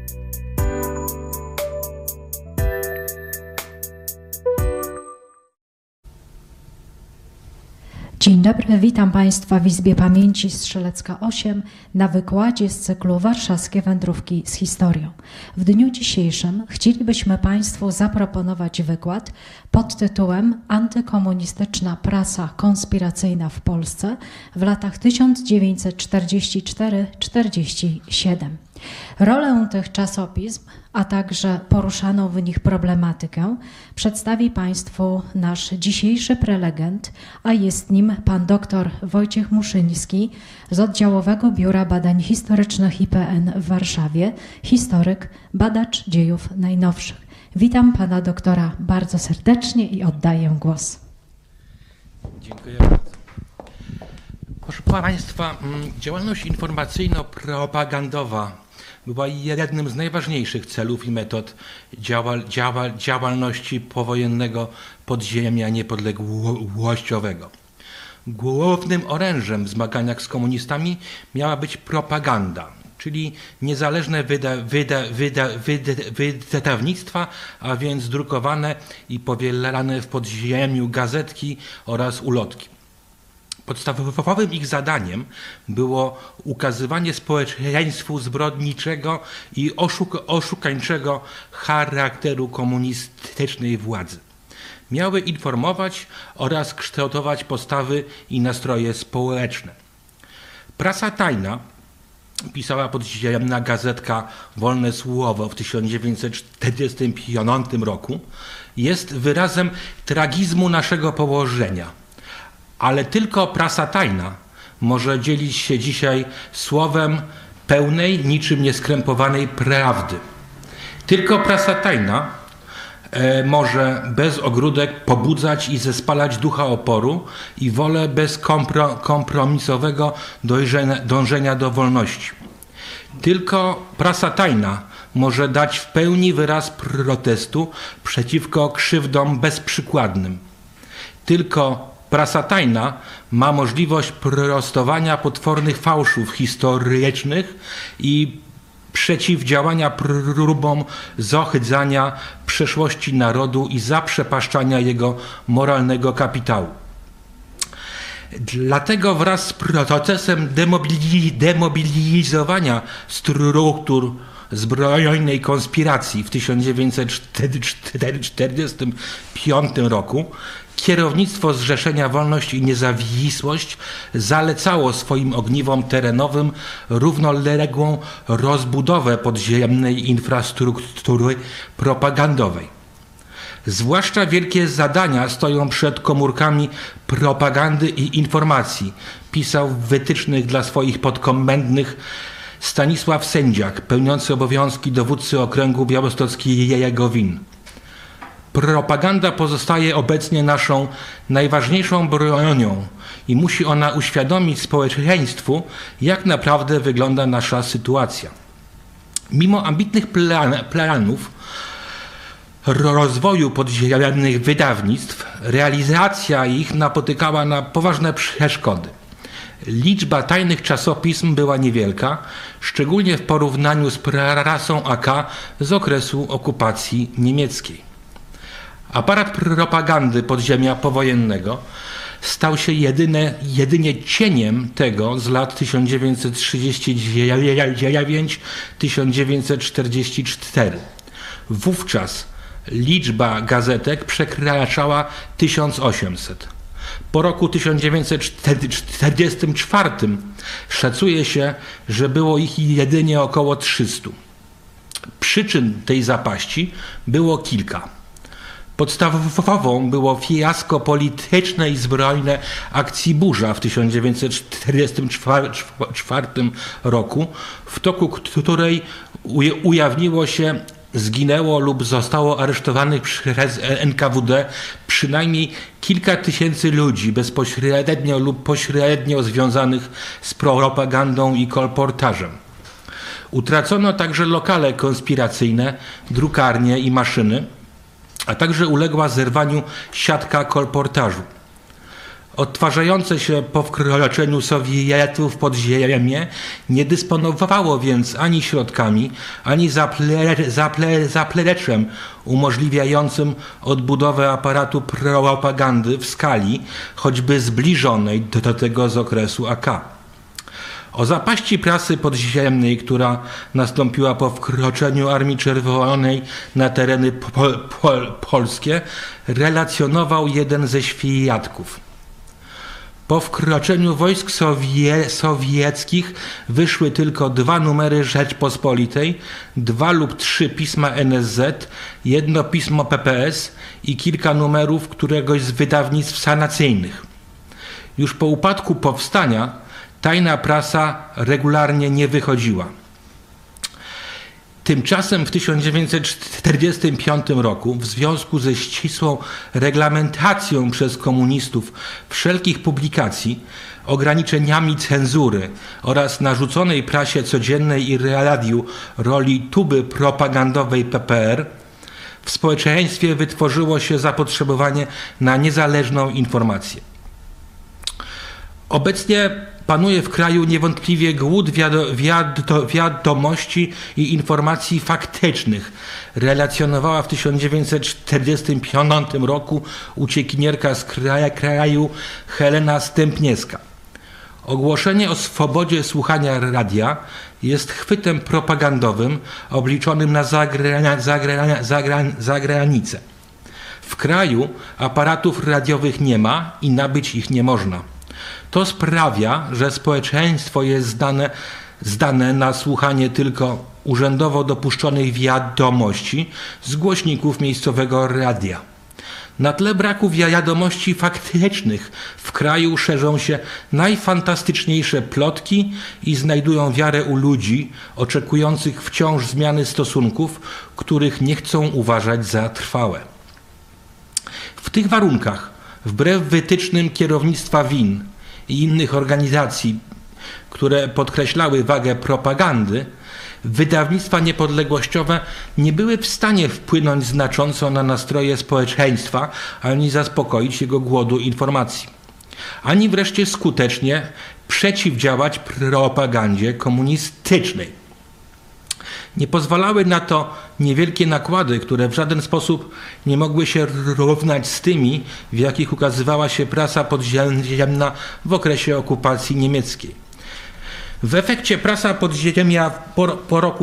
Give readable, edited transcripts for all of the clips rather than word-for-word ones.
Dzień dobry, witam Państwa w Izbie Pamięci Strzelecka 8 na wykładzie z cyklu Warszawskie Wędrówki z historią. W dniu dzisiejszym chcielibyśmy Państwu zaproponować wykład pod tytułem Antykomunistyczna prasa konspiracyjna w Polsce w latach 1944-47. Rolę tych czasopism, a także poruszaną w nich problematykę przedstawi Państwu nasz dzisiejszy prelegent, a jest nim pan dr Wojciech Muszyński z Oddziałowego Biura Badań Historycznych IPN w Warszawie, historyk, badacz dziejów najnowszych. Witam pana doktora bardzo serdecznie i oddaję głos. Dziękuję bardzo. Proszę Państwa, działalność informacyjno-propagandowa była jednym z najważniejszych celów i metod działalności powojennego podziemia niepodległościowego. Głównym orężem w zmaganiach z komunistami miała być propaganda, czyli niezależne wydawnictwa, a więc drukowane i powielane w podziemiu gazetki oraz ulotki. Podstawowym ich zadaniem było ukazywanie społeczeństwu zbrodniczego i oszukańczego charakteru komunistycznej władzy. Miały informować oraz kształtować postawy i nastroje społeczne. Prasa tajna, pisała podziemna gazetka Wolne Słowo w 1945 roku, jest wyrazem tragizmu naszego położenia. Ale tylko prasa tajna może dzielić się dzisiaj słowem pełnej, niczym nieskrępowanej prawdy. Tylko prasa tajna może bez ogródek pobudzać i zespalać ducha oporu i wolę bezkompromisowego dążenia do wolności. Tylko prasa tajna może dać w pełni wyraz protestu przeciwko krzywdom bezprzykładnym. Tylko prasa tajna ma możliwość prostowania potwornych fałszów historycznych i przeciwdziałania próbom zohydzania przeszłości narodu i zaprzepaszczania jego moralnego kapitału. Dlatego wraz z procesem demobilizowania struktur zbrojnej konspiracji w 1945 roku kierownictwo Zrzeszenia Wolność i Niezawisłość zalecało swoim ogniwom terenowym równoległą rozbudowę podziemnej infrastruktury propagandowej. Zwłaszcza wielkie zadania stoją przed komórkami propagandy i informacji, pisał w wytycznych dla swoich podkomendnych Stanisław Sędziak, pełniący obowiązki dowódcy okręgu białostockiego WIN. Propaganda pozostaje obecnie naszą najważniejszą bronią i musi ona uświadomić społeczeństwu, jak naprawdę wygląda nasza sytuacja. Mimo ambitnych planów rozwoju podziemnych wydawnictw, realizacja ich napotykała na poważne przeszkody. Liczba tajnych czasopism była niewielka, szczególnie w porównaniu z prasą AK z okresu okupacji niemieckiej. Aparat propagandy podziemia powojennego stał się jedynie cieniem tego z lat 1939-1944. Wówczas liczba gazetek przekraczała 1800. Po roku 1944 szacuje się, że było ich jedynie około 300. Przyczyn tej zapaści było kilka. Podstawową było fiasko polityczne i zbrojne akcji Burza w 1944 roku, w toku której ujawniło się, zginęło lub zostało aresztowanych przez NKWD przynajmniej kilka tysięcy ludzi bezpośrednio lub pośrednio związanych z propagandą i kolportażem. Utracono także lokale konspiracyjne, drukarnie i maszyny, a także uległa zerwaniu siatka kolportażu. odtwarzające się po wkroczeniu Sowietów pod ziemię nie dysponowało więc ani środkami, ani zaplecem umożliwiającym odbudowę aparatu propagandy w skali choćby zbliżonej do tego z okresu AK. O zapaści prasy podziemnej, która nastąpiła po wkroczeniu Armii Czerwonej na tereny polskie, relacjonował jeden ze świadków. Po wkroczeniu wojsk sowieckich wyszły tylko 2 numery Rzeczpospolitej, 2 lub 3 pisma NSZ, 1 pismo PPS i kilka numerów któregoś z wydawnictw sanacyjnych. Już po upadku powstania tajna prasa regularnie nie wychodziła. Tymczasem w 1945 roku w związku ze ścisłą reglamentacją przez komunistów wszelkich publikacji, ograniczeniami cenzury oraz narzuconej prasie codziennej i radiu roli tuby propagandowej PPR, w społeczeństwie wytworzyło się zapotrzebowanie na niezależną informację. Obecnie panuje w kraju niewątpliwie głód wiadomości i informacji faktycznych, relacjonowała w 1945 roku uciekinierka z kraju Helena Stępniewska. Ogłoszenie o swobodzie słuchania radia jest chwytem propagandowym obliczonym na zagranicę. W kraju aparatów radiowych nie ma i nabyć ich nie można. To sprawia, że społeczeństwo jest zdane na słuchanie tylko urzędowo dopuszczonych wiadomości z głośników miejscowego radia. Na tle braku wiadomości faktycznych w kraju szerzą się najfantastyczniejsze plotki i znajdują wiarę u ludzi oczekujących wciąż zmiany stosunków, których nie chcą uważać za trwałe. W tych warunkach, wbrew wytycznym kierownictwa WIN i innych organizacji, które podkreślały wagę propagandy, wydawnictwa niepodległościowe nie były w stanie wpłynąć znacząco na nastroje społeczeństwa, ani zaspokoić jego głodu informacji, ani wreszcie skutecznie przeciwdziałać propagandzie komunistycznej. Nie pozwalały na to niewielkie nakłady, które w żaden sposób nie mogły się równać z tymi, w jakich ukazywała się prasa podziemna w okresie okupacji niemieckiej. W efekcie prasa podziemia po roku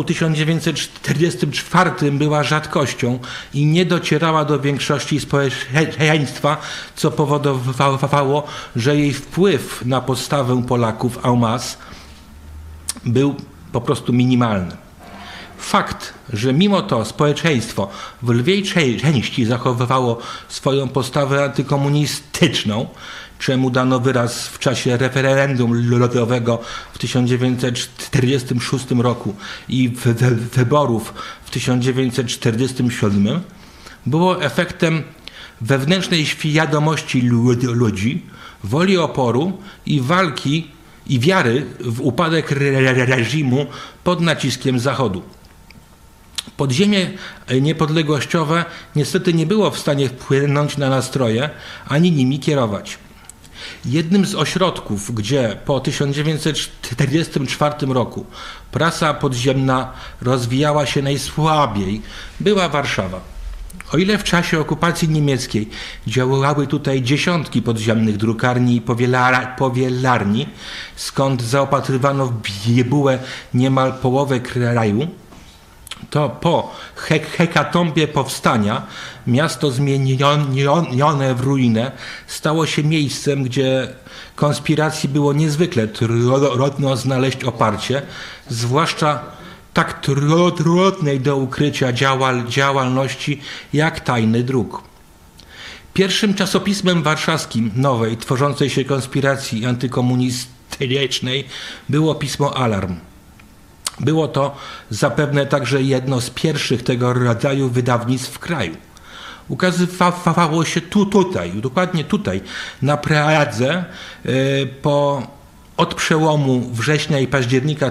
1944 była rzadkością i nie docierała do większości społeczeństwa, co powodowało, że jej wpływ na postawę Polaków en masse był po prostu minimalny. Fakt, że mimo to społeczeństwo w lwiej części zachowywało swoją postawę antykomunistyczną, czemu dano wyraz w czasie referendum ludowego w 1946 roku i wyborów w 1947, było efektem wewnętrznej świadomości ludzi, woli oporu i walki i wiary w upadek reżimu pod naciskiem Zachodu. Podziemie niepodległościowe niestety nie było w stanie wpłynąć na nastroje, ani nimi kierować. Jednym z ośrodków, gdzie po 1944 roku prasa podziemna rozwijała się najsłabiej, była Warszawa. O ile w czasie okupacji niemieckiej działały tutaj dziesiątki podziemnych drukarni i powielarni, skąd zaopatrywano w biebułę niemal połowę kraju, to po hekatombie powstania miasto zmienione w ruinę stało się miejscem, gdzie konspiracji było niezwykle trudno znaleźć oparcie, zwłaszcza tak trudnej do ukrycia działalności jak tajny druk. Pierwszym czasopismem warszawskim nowej, tworzącej się konspiracji antykomunistycznej było pismo Alarm. Było to zapewne także jedno z pierwszych tego rodzaju wydawnictw w kraju. Ukazywało się dokładnie tutaj, na Pradze, od przełomu września i października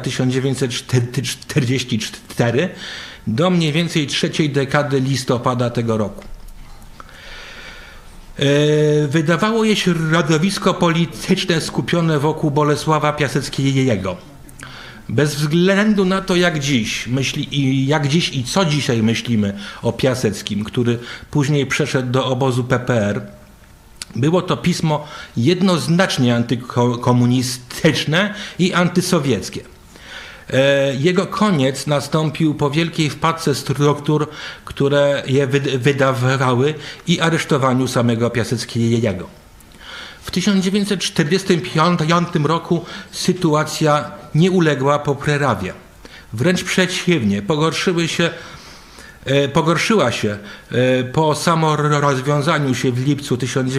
1944 do mniej więcej trzeciej dekady listopada tego roku. Wydawało je środowisko polityczne skupione wokół Bolesława Piaseckiego. Bez względu na to, jak dziś i co dzisiaj myślimy o Piaseckim, który później przeszedł do obozu PPR, było to pismo jednoznacznie antykomunistyczne i antysowieckie. Jego koniec nastąpił po wielkiej wpadce struktur, które je wydawały, i aresztowaniu samego Piaseckiego. W 1945 roku sytuacja nie uległa poprawie. Wręcz przeciwnie, pogorszyła się po samorozwiązaniu się w lipcu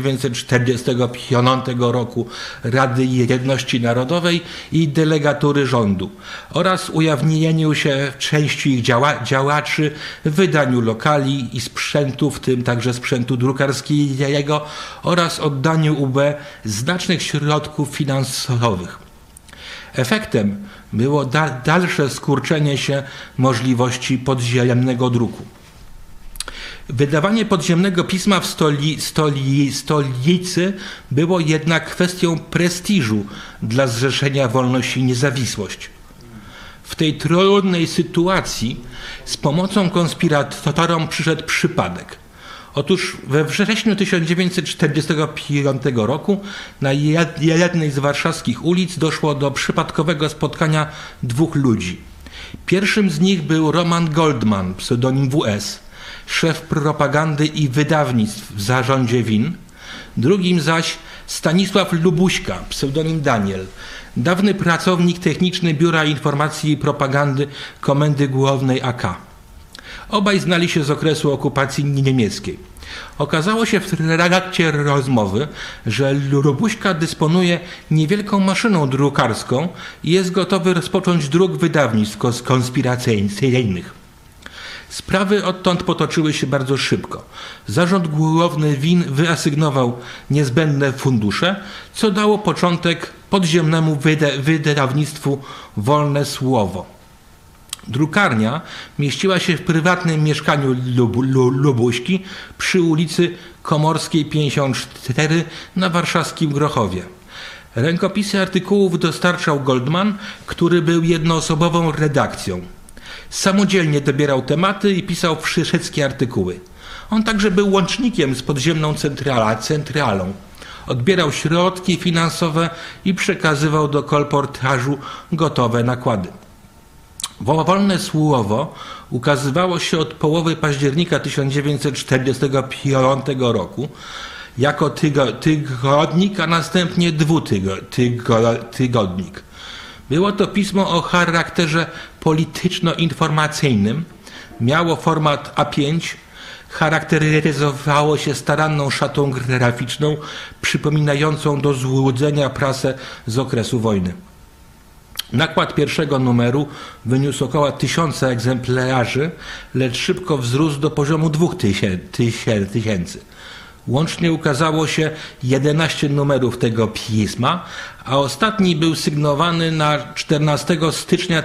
1945 roku Rady Jedności Narodowej i delegatury rządu oraz ujawnieniu się części ich działaczy, wydaniu lokali i sprzętu, w tym także sprzętu drukarskiego, oraz oddaniu UB znacznych środków finansowych. Efektem było dalsze skurczenie się możliwości podziemnego druku. Wydawanie podziemnego pisma w stolicy było jednak kwestią prestiżu dla Zrzeszenia Wolność i Niezawisłość. W tej trudnej sytuacji z pomocą konspiratorom przyszedł przypadek. Otóż we wrześniu 1945 roku na jednej z warszawskich ulic doszło do przypadkowego spotkania dwóch ludzi. Pierwszym z nich był Roman Goldman, pseudonim WS, szef propagandy i wydawnictw w zarządzie WIN. Drugim zaś Stanisław Lubuśka, pseudonim Daniel, dawny pracownik techniczny Biura Informacji i Propagandy Komendy Głównej AK. Obaj znali się z okresu okupacji niemieckiej. Okazało się w trakcie rozmowy, że Lubuśka dysponuje niewielką maszyną drukarską i jest gotowy rozpocząć druk wydawnictw konspiracyjnych. Sprawy odtąd potoczyły się bardzo szybko. Zarząd Główny WIN wyasygnował niezbędne fundusze, co dało początek podziemnemu wydawnictwu Wolne Słowo. Drukarnia mieściła się w prywatnym mieszkaniu Lubuśki przy ulicy Komorskiej 54 na warszawskim Grochowie. Rękopisy artykułów dostarczał Goldman, który był jednoosobową redakcją. Samodzielnie dobierał tematy i pisał wszystkie artykuły. On także był łącznikiem z podziemną centralą. Odbierał środki finansowe i przekazywał do kolportażu gotowe nakłady. Wolne Słowo ukazywało się od połowy października 1945 roku jako tygodnik, a następnie dwutygodnik. Było to pismo o charakterze polityczno-informacyjnym, miało format A5, charakteryzowało się staranną szatą graficzną przypominającą do złudzenia prasę z okresu wojny. Nakład pierwszego numeru wyniósł około 1000 egzemplarzy, lecz szybko wzrósł do poziomu 2000. Łącznie ukazało się 11 numerów tego pisma, a ostatni był sygnowany na 14 stycznia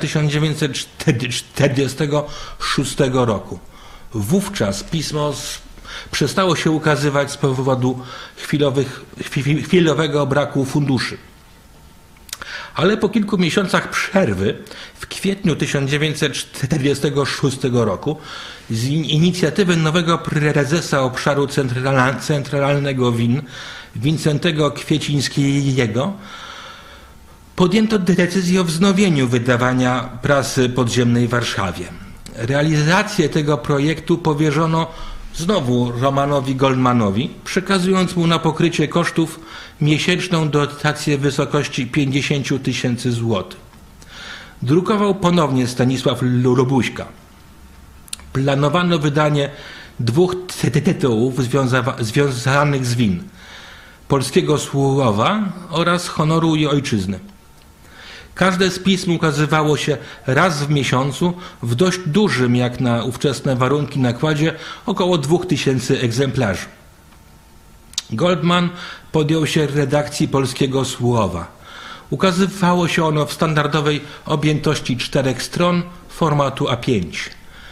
1946 roku. Wówczas pismo przestało się ukazywać z powodu chwilowego braku funduszy. Ale po kilku miesiącach przerwy, w kwietniu 1946 roku, z inicjatywy nowego prezesa obszaru centralnego WIN, Wincentego Kwiecińskiego, podjęto decyzję o wznowieniu wydawania prasy podziemnej w Warszawie. Realizację tego projektu powierzono znowu Romanowi Goldmanowi, przekazując mu na pokrycie kosztów miesięczną dotację w wysokości 50 000 złotych. Drukował ponownie Stanisław Lubuśka. Planowano wydanie 2 tytułów związanych z WIN: Polskiego Słowa oraz Honoru i Ojczyzny. Każde z pism ukazywało się raz w miesiącu w dość dużym, jak na ówczesne warunki, nakładzie około 2000 egzemplarzy. Goldman podjął się redakcji Polskiego Słowa. Ukazywało się ono w standardowej objętości 4 stron formatu A5.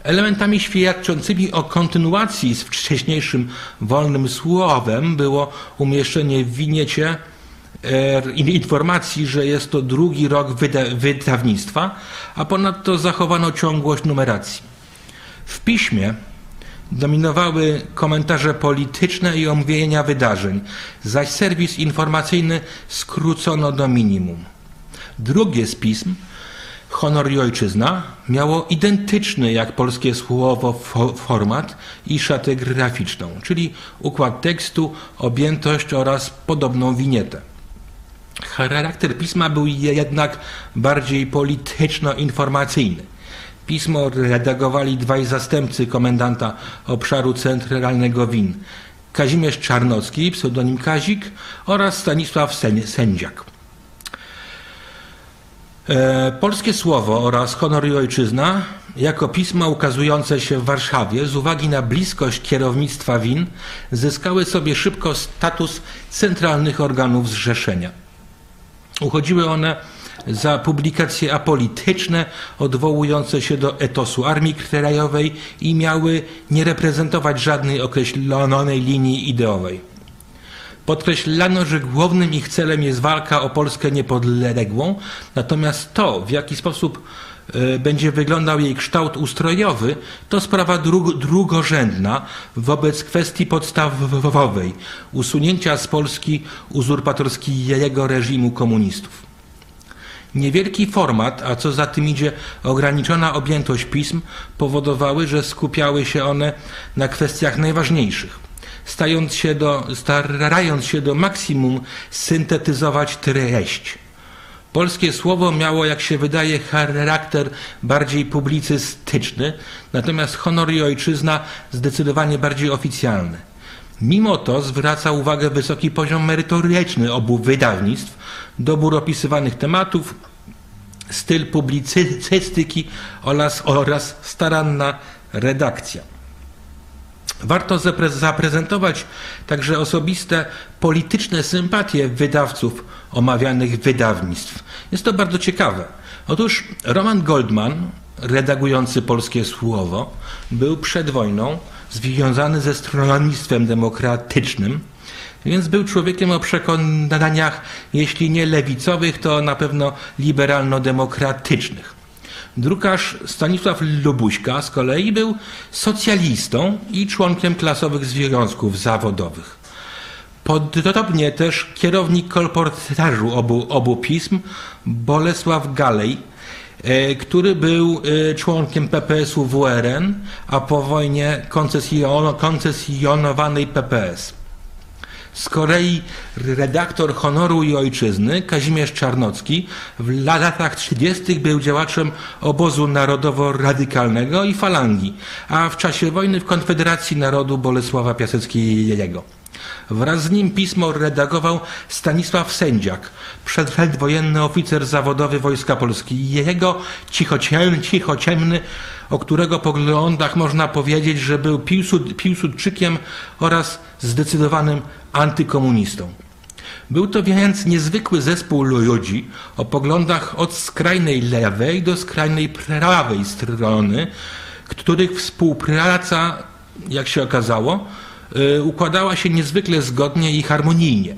Elementami świadczącymi o kontynuacji z wcześniejszym wolnym słowem było umieszczenie w winiecie informacji, że jest to drugi rok wydawnictwa, a ponadto zachowano ciągłość numeracji. W piśmie dominowały komentarze polityczne i omówienia wydarzeń, zaś serwis informacyjny skrócono do minimum. Drugie z pism, Honor i Ojczyzna, miało identyczny jak polskie słowo format i szatę graficzną, czyli układ tekstu, objętość oraz podobną winietę. Charakter pisma był jednak bardziej polityczno-informacyjny. Pismo redagowali dwaj zastępcy komendanta obszaru centralnego WIN, Kazimierz Czarnocki, pseudonim Kazik, oraz Stanisław Sędziak. Polskie Słowo oraz Honor i Ojczyzna jako pisma ukazujące się w Warszawie z uwagi na bliskość kierownictwa WIN zyskały sobie szybko status centralnych organów zrzeszenia. Uchodziły one za publikacje apolityczne, odwołujące się do etosu Armii Krajowej i miały nie reprezentować żadnej określonej linii ideowej. Podkreślano, że głównym ich celem jest walka o Polskę niepodległą, natomiast to, w jaki sposób będzie wyglądał jej kształt ustrojowy, to sprawa drugorzędna wobec kwestii podstawowej usunięcia z Polski uzurpatorskiego reżimu komunistów. Niewielki format, a co za tym idzie ograniczona objętość pism, powodowały, że skupiały się one na kwestiach najważniejszych, starając się do maksimum syntetyzować treść. Polskie Słowo miało, jak się wydaje, charakter bardziej publicystyczny, natomiast Honor i Ojczyzna zdecydowanie bardziej oficjalny. Mimo to zwraca uwagę wysoki poziom merytoryczny obu wydawnictw, dobór opisywanych tematów, styl publicystyki oraz staranna redakcja. Warto zaprezentować także osobiste polityczne sympatie wydawców omawianych wydawnictw. Jest to bardzo ciekawe. Otóż Roman Goldman, redagujący Polskie Słowo, był przed wojną związany ze stronnictwem demokratycznym, więc był człowiekiem o przekonaniach, jeśli nie lewicowych, to na pewno liberalno-demokratycznych. Drukarz Stanisław Lubuśka z kolei był socjalistą i członkiem klasowych związków zawodowych. Podobnie też kierownik kolportażu obu pism, Bolesław Galej, który był członkiem PPS-u WRN, a po wojnie koncesjonowanej PPS. Z kolei redaktor Honoru i Ojczyzny, Kazimierz Czarnocki, w latach 30. był działaczem obozu narodowo-radykalnego i falangi, a w czasie wojny w Konfederacji Narodu Bolesława Piaseckiego. Wraz z nim pismo redagował Stanisław Sędziak, przedwojenny oficer zawodowy Wojska Polskiego, cichociemny, o którego poglądach można powiedzieć, że był Piłsudczykiem oraz zdecydowanym antykomunistą. Był to więc niezwykły zespół ludzi o poglądach od skrajnej lewej do skrajnej prawej strony, których współpraca, jak się okazało, układała się niezwykle zgodnie i harmonijnie.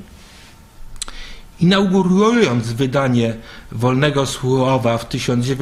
Inaugurując wydanie Wolnego Słowa w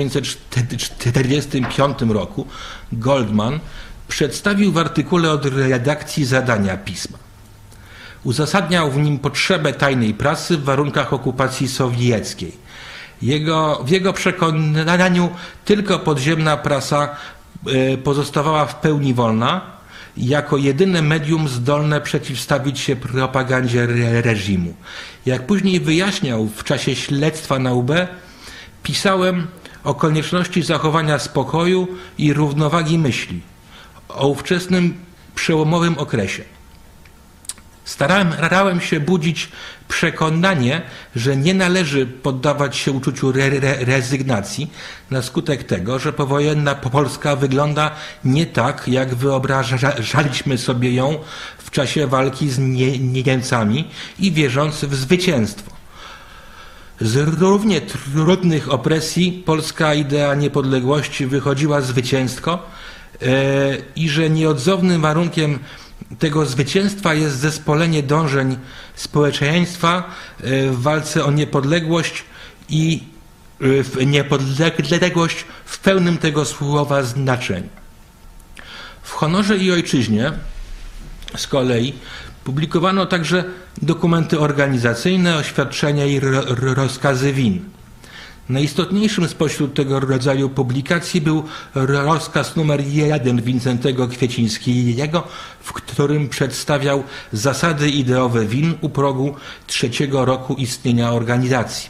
1945 roku, Goldman przedstawił w artykule od redakcji zadania pisma. Uzasadniał w nim potrzebę tajnej prasy w warunkach okupacji sowieckiej. W jego przekonaniu tylko podziemna prasa pozostawała w pełni wolna, jako jedyne medium zdolne przeciwstawić się propagandzie reżimu. Jak później wyjaśniał w czasie śledztwa na UB, pisałem o konieczności zachowania spokoju i równowagi myśli, o ówczesnym przełomowym okresie. Starałem się budzić przekonanie, że nie należy poddawać się uczuciu rezygnacji na skutek tego, że powojenna Polska wygląda nie tak, jak wyobrażaliśmy sobie ją w czasie walki z Niemcami i wierząc w zwycięstwo. Z równie trudnych opresji polska idea niepodległości wychodziła zwycięsko, i że nieodzownym warunkiem tego zwycięstwa jest zespolenie dążeń społeczeństwa w walce o niepodległość i niepodległość w pełnym tego słowa znaczeniu. W Honorze i Ojczyźnie z kolei publikowano także dokumenty organizacyjne, oświadczenia i rozkazy win. Najistotniejszym spośród tego rodzaju publikacji był rozkaz numer 1 Wincentego Kwiecińskiego, w którym przedstawiał zasady ideowe win u progu 3. roku istnienia organizacji.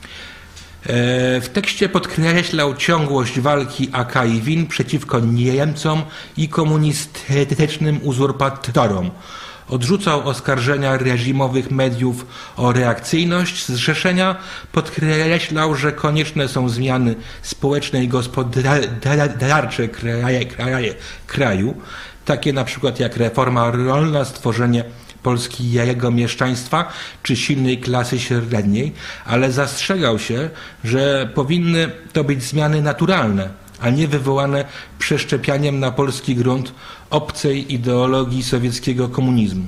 W tekście podkreślał ciągłość walki AK i win przeciwko Niemcom i komunistycznym uzurpatorom. Odrzucał oskarżenia reżimowych mediów o reakcyjność zrzeszenia, podkreślał, że konieczne są zmiany społeczne i gospodarcze kraju, takie na przykład jak reforma rolna, stworzenie polskiego mieszczaństwa czy silnej klasy średniej, ale zastrzegał się, że powinny to być zmiany naturalne, a nie wywołane przeszczepianiem na polski grunt obcej ideologii sowieckiego komunizmu.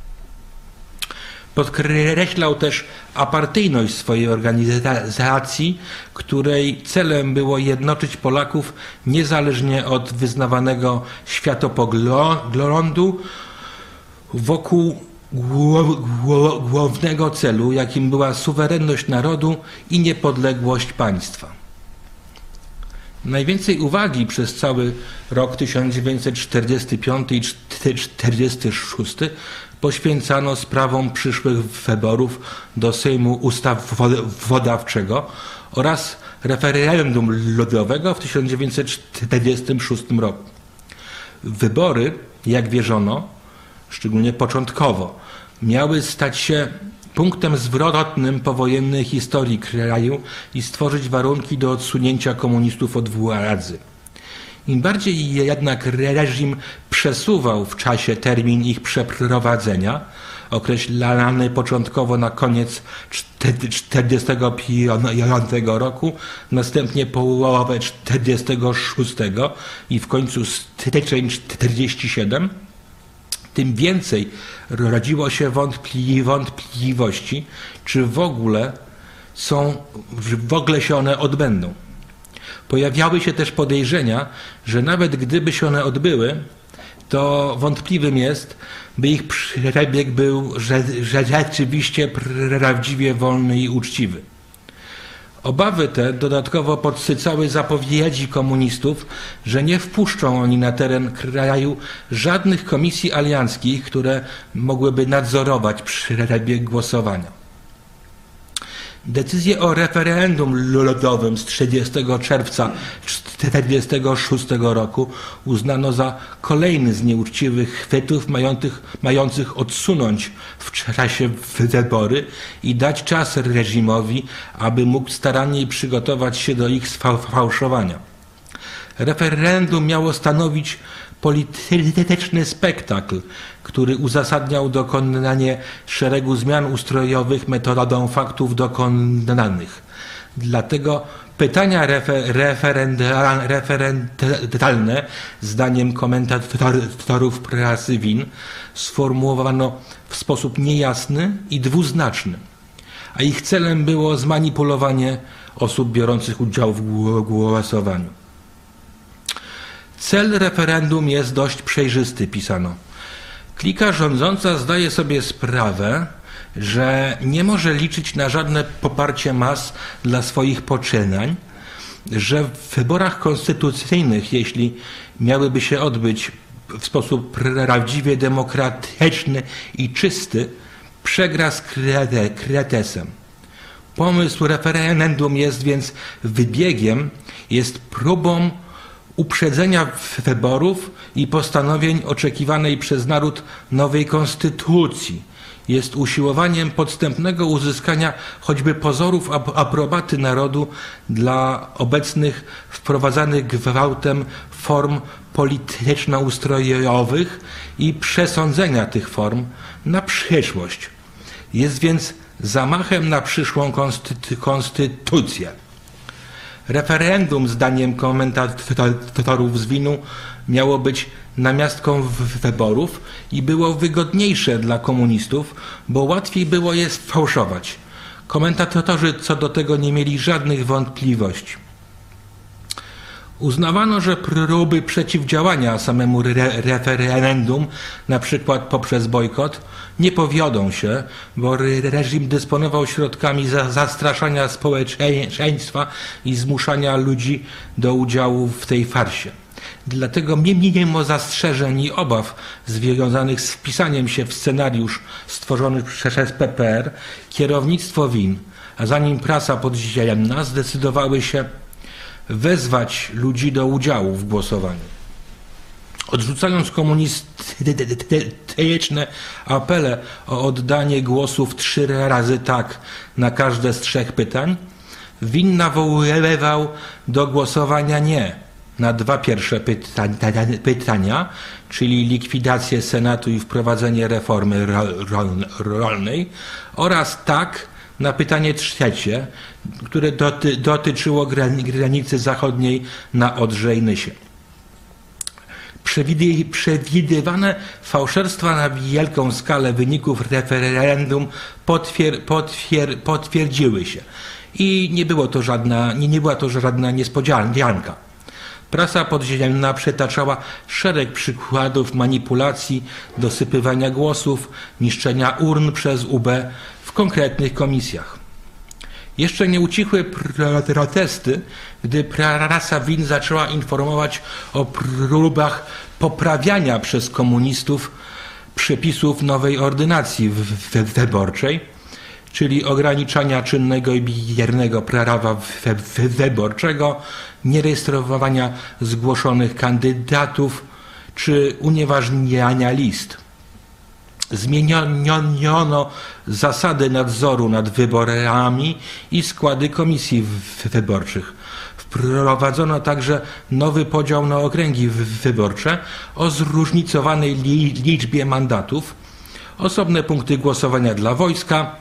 Podkreślał też apartyjność swojej organizacji, której celem było jednoczyć Polaków niezależnie od wyznawanego światopoglądu wokół głównego celu, jakim była suwerenność narodu i niepodległość państwa. Najwięcej uwagi przez cały rok 1945 i 1946 poświęcano sprawom przyszłych wyborów do Sejmu Ustawodawczego oraz referendum ludowego w 1946 roku. Wybory, jak wierzono, szczególnie początkowo, miały stać się punktem zwrotnym powojennej historii kraju i stworzyć warunki do odsunięcia komunistów od władzy. Im bardziej jednak reżim przesuwał w czasie termin ich przeprowadzenia, określany początkowo na koniec 1945 roku, następnie połowę 1946 i w końcu styczeń 1947, tym więcej rodziło się wątpliwości, czy w ogóle się one odbędą. Pojawiały się też podejrzenia, że nawet gdyby się one odbyły, to wątpliwym jest, by ich przebieg był rzeczywiście prawdziwie wolny i uczciwy. Obawy te dodatkowo podsycały zapowiedzi komunistów, że nie wpuszczą oni na teren kraju żadnych komisji alianckich, które mogłyby nadzorować przebieg głosowania. Decyzję o referendum ludowym z 30 czerwca 1946 roku uznano za kolejny z nieuczciwych chwytów mających odsunąć w czasie wybory i dać czas reżimowi, aby mógł staranniej przygotować się do ich sfałszowania. Referendum miało stanowić polityczny spektakl, który uzasadniał dokonanie szeregu zmian ustrojowych metodą faktów dokonanych. Dlatego pytania referendalne, zdaniem komentatorów prasy WIN, sformułowano w sposób niejasny i dwuznaczny, a ich celem było zmanipulowanie osób biorących udział w głosowaniu. Cel referendum jest dość przejrzysty, pisano. Klika rządząca zdaje sobie sprawę, że nie może liczyć na żadne poparcie mas dla swoich poczynań, że w wyborach konstytucyjnych, jeśli miałyby się odbyć w sposób prawdziwie demokratyczny i czysty, przegra z kretesem. Pomysł referendum jest więc wybiegiem, jest próbą uprzedzenia wyborów i postanowień oczekiwanej przez naród nowej konstytucji. Jest usiłowaniem podstępnego uzyskania choćby pozorów aprobaty narodu dla obecnych wprowadzanych gwałtem form polityczno-ustrojowych i przesądzenia tych form na przyszłość. Jest więc zamachem na przyszłą konstytucję. Referendum, zdaniem komentatorów z WIN-u, miało być namiastką wyborów i było wygodniejsze dla komunistów, bo łatwiej było je sfałszować. Komentatorzy co do tego nie mieli żadnych wątpliwości. Uznawano, że próby przeciwdziałania samemu referendum, na przykład poprzez bojkot, nie powiodą się, bo reżim dysponował środkami zastraszania społeczeństwa i zmuszania ludzi do udziału w tej farsie. Dlatego mimo zastrzeżeń i obaw związanych z wpisaniem się w scenariusz stworzony przez PPR, kierownictwo WIN, a za nim prasa podziemna, zdecydowały się wezwać ludzi do udziału w głosowaniu. Odrzucając komunistyczne apele o oddanie głosów 3 razy tak na każde z 3 pytań, WIN nawoływał do głosowania nie na 2 pierwsze pytania, czyli likwidację Senatu i wprowadzenie reformy rolnej, oraz tak na pytanie 3, które dotyczyło granicy zachodniej na Odrze i Nysie. Przewidywane fałszerstwa na wielką skalę wyników referendum potwierdziły się i nie była to żadna niespodzianka. Prasa podziemna przytaczała szereg przykładów manipulacji, dosypywania głosów, niszczenia urn przez UB w konkretnych komisjach. Jeszcze nie ucichły protesty, gdy prasa WIN zaczęła informować o próbach poprawiania przez komunistów przepisów nowej ordynacji wyborczej, czyli ograniczania czynnego i biernego prawa wyborczego, nierejestrowania zgłoszonych kandydatów czy unieważniania list. Zmieniono zasady nadzoru nad wyborami i składy komisji wyborczych. Wprowadzono także nowy podział na okręgi wyborcze o zróżnicowanej liczbie mandatów, osobne punkty głosowania dla wojska,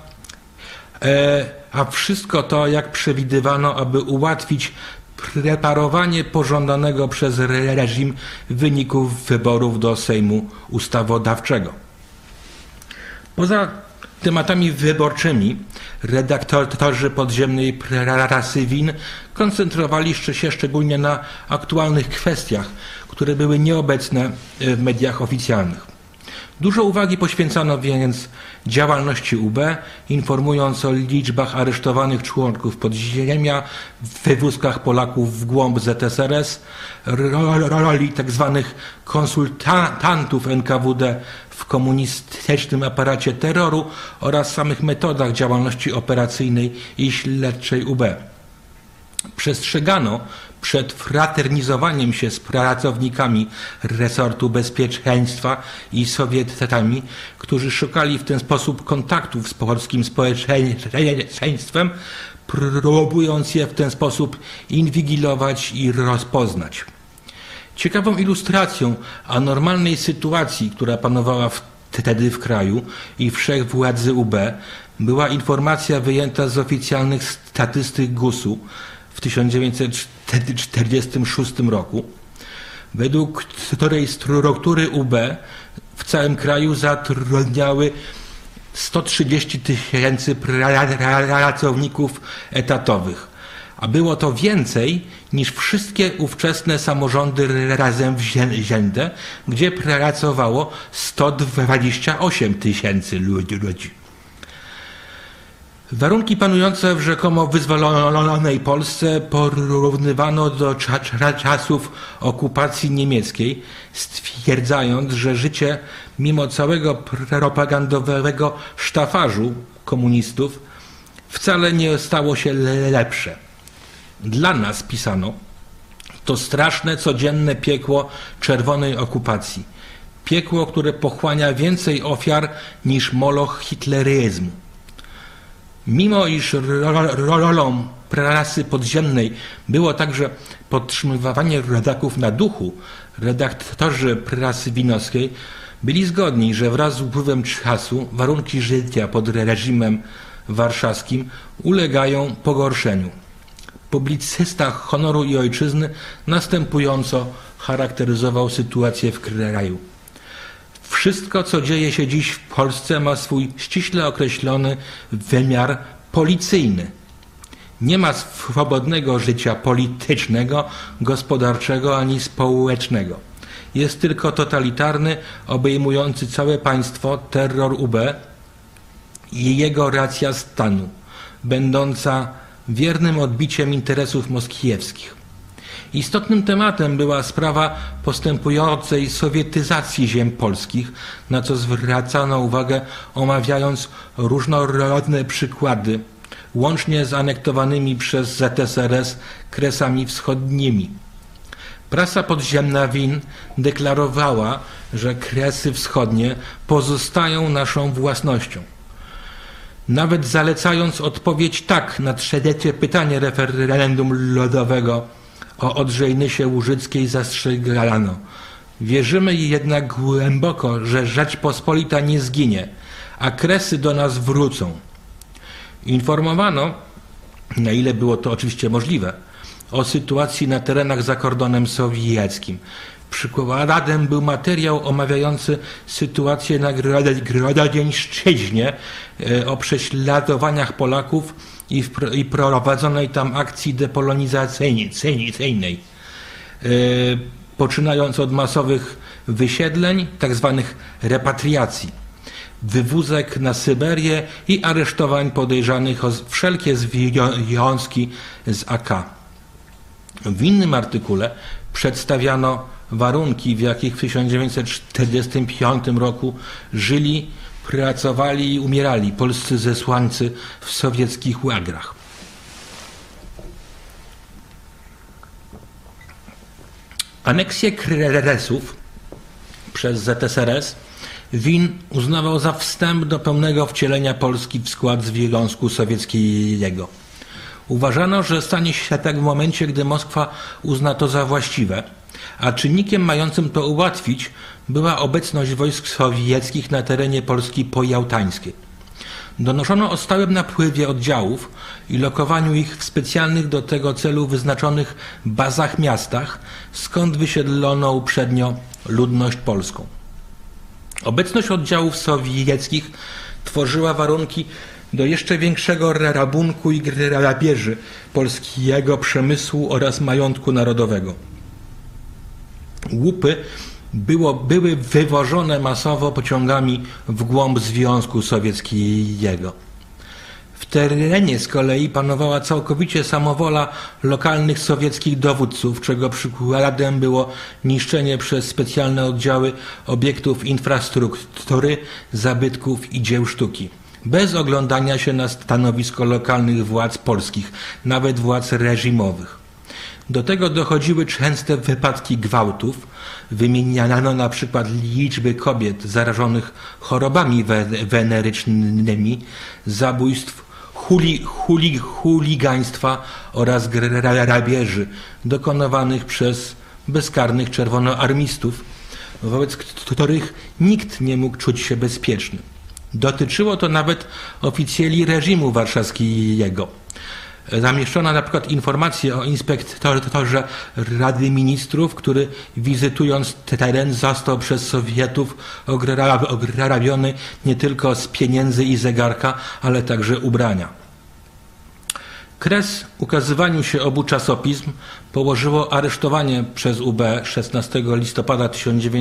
a wszystko to, jak przewidywano, aby ułatwić preparowanie pożądanego przez reżim wyników wyborów do Sejmu Ustawodawczego. Poza tematami wyborczymi redaktorzy podziemnej prasy WIN koncentrowali się szczególnie na aktualnych kwestiach, które były nieobecne w mediach oficjalnych. Dużo uwagi poświęcano więc działalności UB, informując o liczbach aresztowanych członków podziemia, wywózkach Polaków w głąb ZSRS, roli tzw. konsultantów NKWD w komunistycznym aparacie terroru oraz samych metodach działalności operacyjnej i śledczej UB. Przestrzegano przed fraternizowaniem się z pracownikami resortu bezpieczeństwa i Sowietami, którzy szukali w ten sposób kontaktów z polskim społeczeństwem, próbując je w ten sposób inwigilować i rozpoznać. Ciekawą ilustracją anormalnej sytuacji, która panowała wtedy w kraju i wszechwładzy UB, była informacja wyjęta z oficjalnych statystyk GUS-u w 1946 roku, według której struktury UB w całym kraju zatrudniały 130 000 pracowników etatowych, a było to więcej niż wszystkie ówczesne samorządy razem wzięte, gdzie pracowało 128 000 ludzi. Warunki panujące w rzekomo wyzwolonej Polsce porównywano do czasów okupacji niemieckiej, stwierdzając, że życie mimo całego propagandowego sztafażu komunistów wcale nie stało się lepsze. Dla nas, pisano, to straszne, codzienne piekło czerwonej okupacji. Piekło, które pochłania więcej ofiar niż moloch hitleryzmu. Mimo iż rolą prasy podziemnej było także podtrzymywanie rodaków na duchu, redaktorzy prasy winowskiej byli zgodni, że wraz z upływem czasu warunki życia pod reżimem warszawskim ulegają pogorszeniu. Publicysta Honoru i Ojczyzny następująco charakteryzował sytuację w kraju. Wszystko, co dzieje się dziś w Polsce, ma swój ściśle określony wymiar policyjny. Nie ma swobodnego życia politycznego, gospodarczego ani społecznego. Jest tylko totalitarny, obejmujący całe państwo terror UB i jego racja stanu, będąca wiernym odbiciem interesów moskiewskich. Istotnym tematem była sprawa postępującej sowietyzacji ziem polskich, na co zwracano uwagę, omawiając różnorodne przykłady, łącznie z anektowanymi przez ZSRS Kresami Wschodnimi. Prasa podziemna WIN deklarowała, że Kresy Wschodnie pozostają naszą własnością. Nawet zalecając odpowiedź tak na trzecie pytanie referendum ludowego o Odrzejnysie Łużyckiej zastrzegano: wierzymy jednak głęboko, że Rzeczpospolita nie zginie, a Kresy do nas wrócą. Informowano, na ile było to oczywiście możliwe, o sytuacji na terenach za kordonem sowieckim. Przykładem był materiał omawiający sytuację na Grodzieńszczyźnie, o prześladowaniach Polaków i prowadzonej tam akcji depolonizacyjnej, poczynając od masowych wysiedleń, tzw. repatriacji, wywózek na Syberię i aresztowań podejrzanych o wszelkie związki z AK. W innym artykule przedstawiano warunki, w jakich w 1945 roku żyli, pracowali i umierali polscy zesłańcy w sowieckich łagrach. Aneksję Kresów przez ZSRS WIN uznawał za wstęp do pełnego wcielenia Polski w skład Związku Sowieckiego. Uważano, że stanie się tak w momencie, gdy Moskwa uzna to za właściwe, a czynnikiem mającym to ułatwić była obecność wojsk sowieckich na terenie Polski pojałtańskiej. Donoszono o stałym napływie oddziałów i lokowaniu ich w specjalnych do tego celu wyznaczonych bazach miastach, skąd wysiedlono uprzednio ludność polską. Obecność oddziałów sowieckich tworzyła warunki do jeszcze większego rabunku i grabieży polskiego przemysłu oraz majątku narodowego. Łupy były wywożone masowo pociągami w głąb Związku Sowieckiego. W terenie z kolei panowała całkowicie samowola lokalnych sowieckich dowódców, czego przykładem było niszczenie przez specjalne oddziały obiektów infrastruktury, zabytków i dzieł sztuki, bez oglądania się na stanowisko lokalnych władz polskich, nawet władz reżimowych. Do tego dochodziły częste wypadki gwałtów, wymieniano na przykład liczby kobiet zarażonych chorobami wenerycznymi, zabójstw, chuligaństwa oraz grabieży dokonywanych przez bezkarnych czerwonoarmistów, wobec których nikt nie mógł czuć się bezpieczny. Dotyczyło to nawet oficjeli reżimu warszawskiego. Zamieszczono na przykład informację o inspektorze Rady Ministrów, który wizytując teren został przez Sowietów ograbiony nie tylko z pieniędzy i zegarka, ale także ubrania. Kres ukazywaniu się obu czasopism położyło aresztowanie przez UB 16 listopada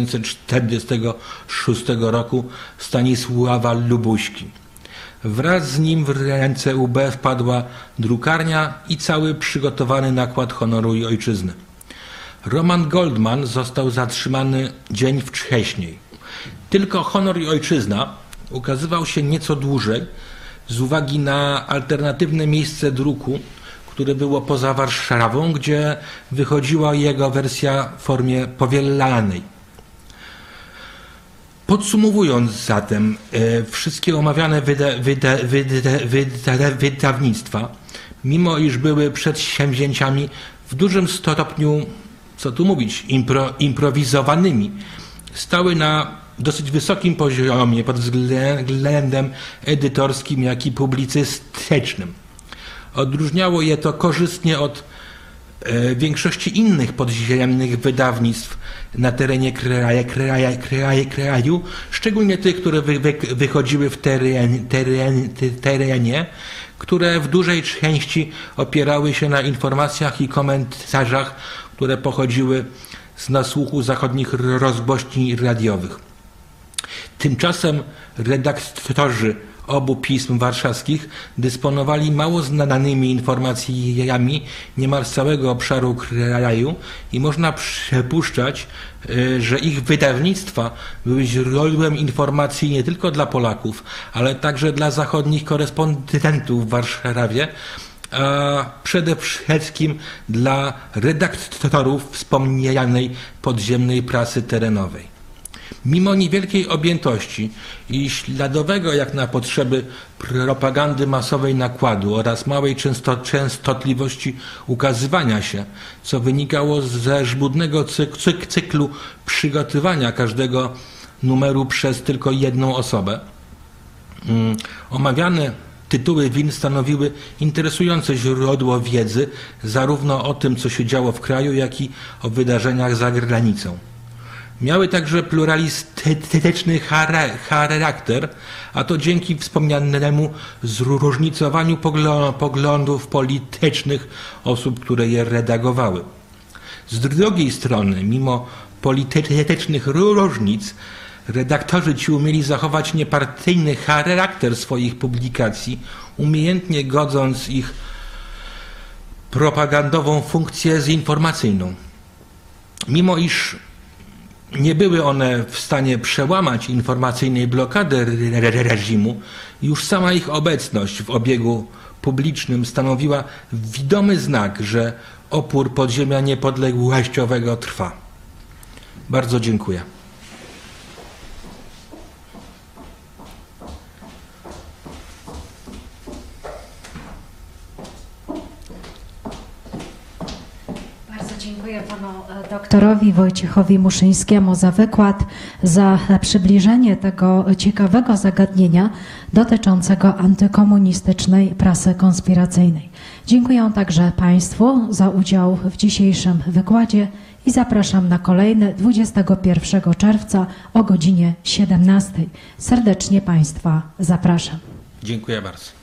1946 roku Stanisława Lubuśki. Wraz z nim w ręce UB wpadła drukarnia i cały przygotowany nakład Honoru i Ojczyzny. Roman Goldman został zatrzymany dzień wcześniej. Tylko Honor i Ojczyzna ukazywał się nieco dłużej z uwagi na alternatywne miejsce druku, które było poza Warszawą, gdzie wychodziła jego wersja w formie powielanej. Podsumowując zatem, wszystkie omawiane wydawnictwa, mimo iż były przedsięwzięciami w dużym stopniu, co tu mówić, improwizowanymi, stały na dosyć wysokim poziomie pod względem edytorskim, jak i publicystycznym. Odróżniało je to korzystnie od większości innych podziemnych wydawnictw na terenie kraju, szczególnie tych, które wychodziły w terenie, które w dużej części opierały się na informacjach i komentarzach, które pochodziły z nasłuchu zachodnich rozgłośni radiowych. Tymczasem redaktorzy obu pism warszawskich dysponowali mało znanymi informacjami niemal z całego obszaru kraju i można przypuszczać, że ich wydawnictwa były źródłem informacji nie tylko dla Polaków, ale także dla zachodnich korespondentów w Warszawie, a przede wszystkim dla redaktorów wspomnianej podziemnej prasy terenowej. Mimo niewielkiej objętości i śladowego jak na potrzeby propagandy masowej nakładu oraz małej częstotliwości ukazywania się, co wynikało ze żmudnego cyklu przygotowania każdego numeru przez tylko jedną osobę, omawiane tytuły win stanowiły interesujące źródło wiedzy zarówno o tym, co się działo w kraju, jak i o wydarzeniach za granicą. Miały także pluralistyczny charakter, a to dzięki wspomnianemu zróżnicowaniu poglądów politycznych osób, które je redagowały. Z drugiej strony, mimo politycznych różnic, redaktorzy ci umieli zachować niepartyjny charakter swoich publikacji, umiejętnie godząc ich propagandową funkcję z informacyjną. Mimo iż nie były one w stanie przełamać informacyjnej blokady reżimu, już sama ich obecność w obiegu publicznym stanowiła widomy znak, że opór podziemia niepodległościowego trwa. Bardzo dziękuję. Dziękuję panu doktorowi Wojciechowi Muszyńskiemu za wykład, za przybliżenie tego ciekawego zagadnienia dotyczącego antykomunistycznej prasy konspiracyjnej. Dziękuję także państwu za udział w dzisiejszym wykładzie i zapraszam na kolejny 21 czerwca o godzinie 17. Serdecznie państwa zapraszam. Dziękuję bardzo.